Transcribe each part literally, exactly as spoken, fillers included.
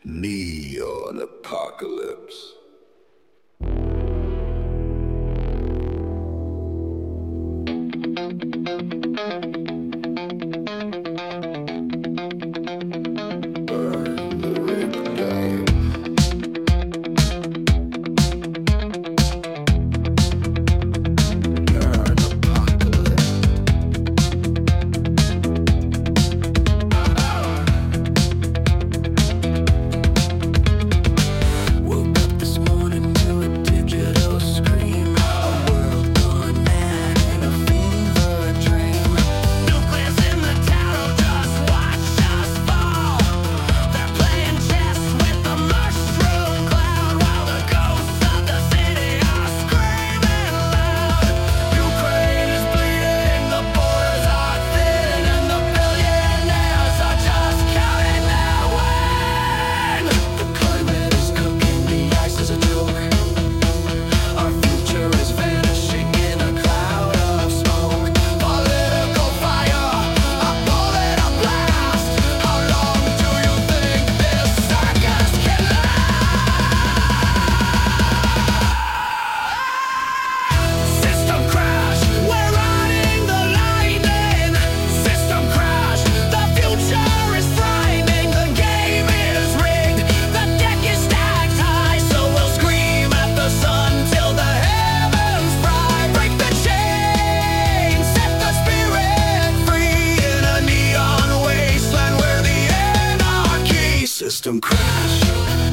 Neon Apocalypse. System crash.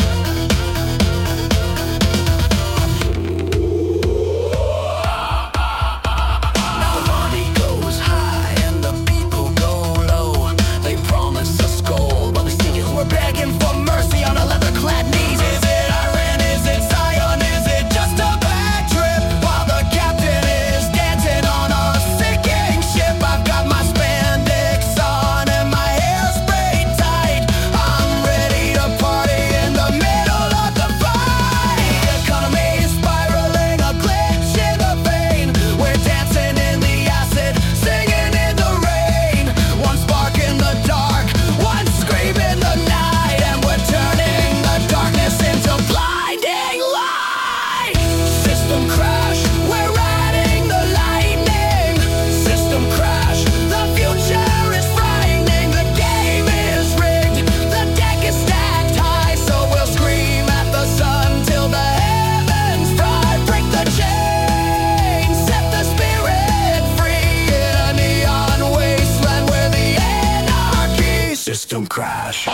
System crash.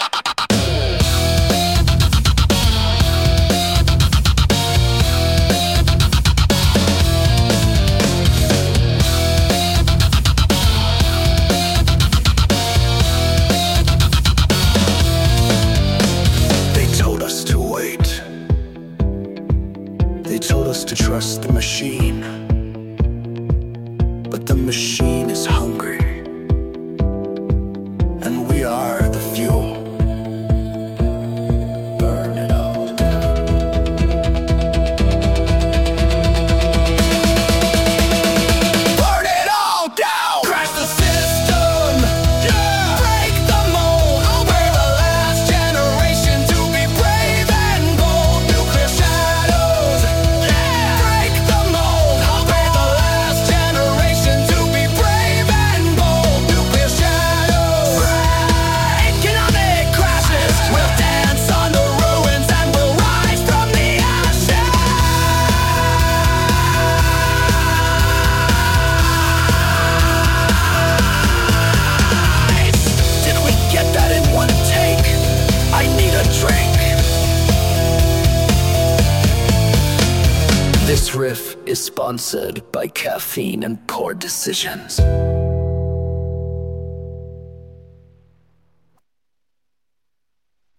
They told us to wait. They told us to trust the machine. But the machine is hungry. And we are the fuel. Burn it all down. Burn it all down! Crash the system! Yeah! Break the mold! We're the last generation to be brave and bold. Nuclear shadows! Yeah! Break the mold! We're the last generation to be brave and bold. Nuclear shadows! Economic crashes will dance on the ruins and will rise from the ashes. Did we get that in one take? I need a drink. This riff is sponsored by caffeine and poor decisions.